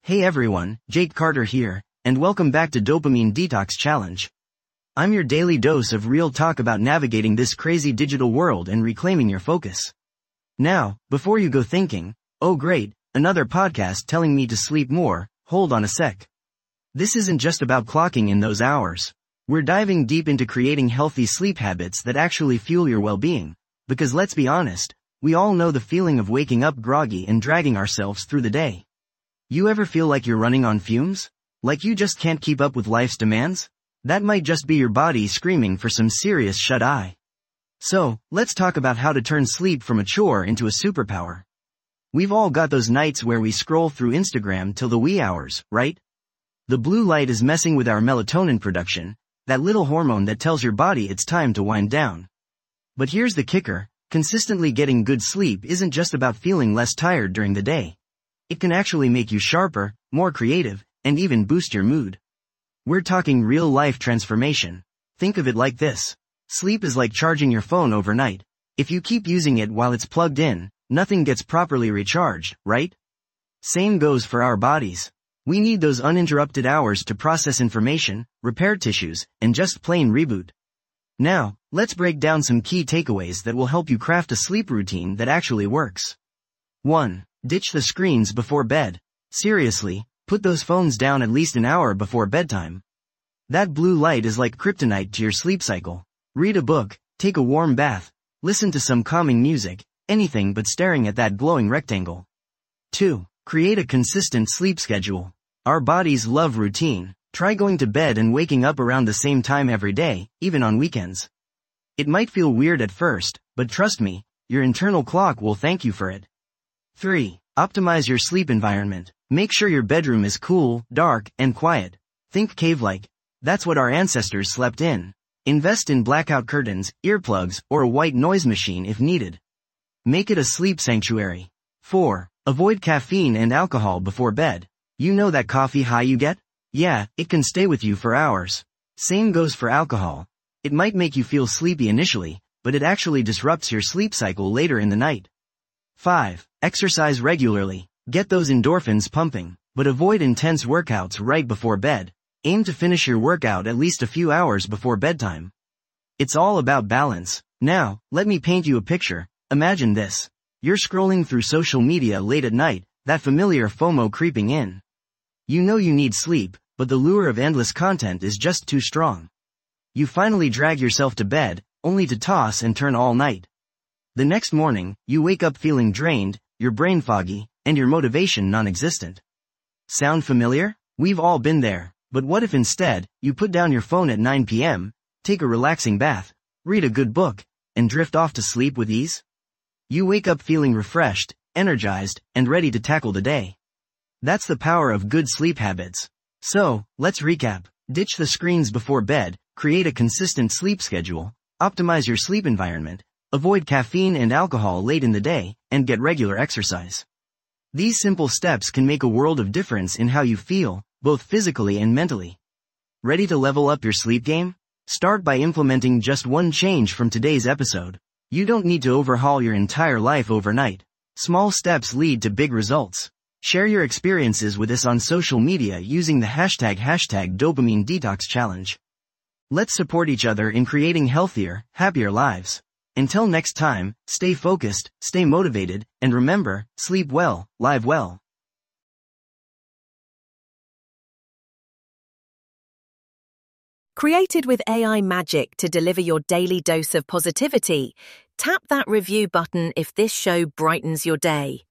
Hey everyone, Jake Carter here, and welcome back to Dopamine Detox Challenge. I'm your daily dose of real talk about navigating this crazy digital world and reclaiming your focus. Now, before you go thinking, oh great, another podcast telling me to sleep more, hold on a sec. This isn't just about clocking in those hours. We're diving deep into creating healthy sleep habits that actually fuel your well-being. Because let's be honest, we all know the feeling of waking up groggy and dragging ourselves through the day. You ever feel like you're running on fumes? Like you just can't keep up with life's demands? That might just be your body screaming for some serious shut-eye. So, let's talk about how to turn sleep from a chore into a superpower. We've all got those nights where we scroll through Instagram till the wee hours, right? The blue light is messing with our melatonin production, that little hormone that tells your body it's time to wind down. But here's the kicker, consistently getting good sleep isn't just about feeling less tired during the day. It can actually make you sharper, more creative, and even boost your mood. We're talking real-life transformation. Think of it like this. Sleep is like charging your phone overnight. If you keep using it while it's plugged in, nothing gets properly recharged, right? Same goes for our bodies. We need those uninterrupted hours to process information, repair tissues, and just plain reboot. Now, let's break down some key takeaways that will help you craft a sleep routine that actually works. 1. Ditch the screens before bed. Seriously, put those phones down at least an hour before bedtime. That blue light is like kryptonite to your sleep cycle. Read a book, take a warm bath, listen to some calming music, anything but staring at that glowing rectangle. 2. Create a consistent sleep schedule. Our bodies love routine. Try going to bed and waking up around the same time every day, even on weekends. It might feel weird at first, but trust me, your internal clock will thank you for it. 3. Optimize your sleep environment. Make sure your bedroom is cool, dark, and quiet. Think cave-like. That's what our ancestors slept in. Invest in blackout curtains, earplugs, or a white noise machine if needed. Make it a sleep sanctuary. 4. Avoid caffeine and alcohol before bed. You know that coffee high you get? Yeah, it can stay with you for hours. Same goes for alcohol. It might make you feel sleepy initially, but it actually disrupts your sleep cycle later in the night. 5. Exercise regularly. Get those endorphins pumping, but avoid intense workouts right before bed. Aim to finish your workout at least a few hours before bedtime. It's all about balance. Now, let me paint you a picture. Imagine this. You're scrolling through social media late at night, that familiar FOMO creeping in. You know you need sleep, but the lure of endless content is just too strong. You finally drag yourself to bed, only to toss and turn all night. The next morning, you wake up feeling drained, your brain foggy, and your motivation non-existent. Sound familiar? We've all been there, but what if instead, you put down your phone at 9 p.m., take a relaxing bath, read a good book, and drift off to sleep with ease? You wake up feeling refreshed, energized, and ready to tackle the day. That's the power of good sleep habits. So, let's recap. Ditch the screens before bed, create a consistent sleep schedule, optimize your sleep environment, avoid caffeine and alcohol late in the day, and get regular exercise. These simple steps can make a world of difference in how you feel, both physically and mentally. Ready to level up your sleep game? Start by implementing just one change from today's episode. You don't need to overhaul your entire life overnight. Small steps lead to big results. Share your experiences with us on social media using the hashtag Dopamine Detox Challenge. Let's support each other in creating healthier, happier lives. Until next time, stay focused, stay motivated, and remember, sleep well, live well. Created with AI magic to deliver your daily dose of positivity, tap that review button if this show brightens your day.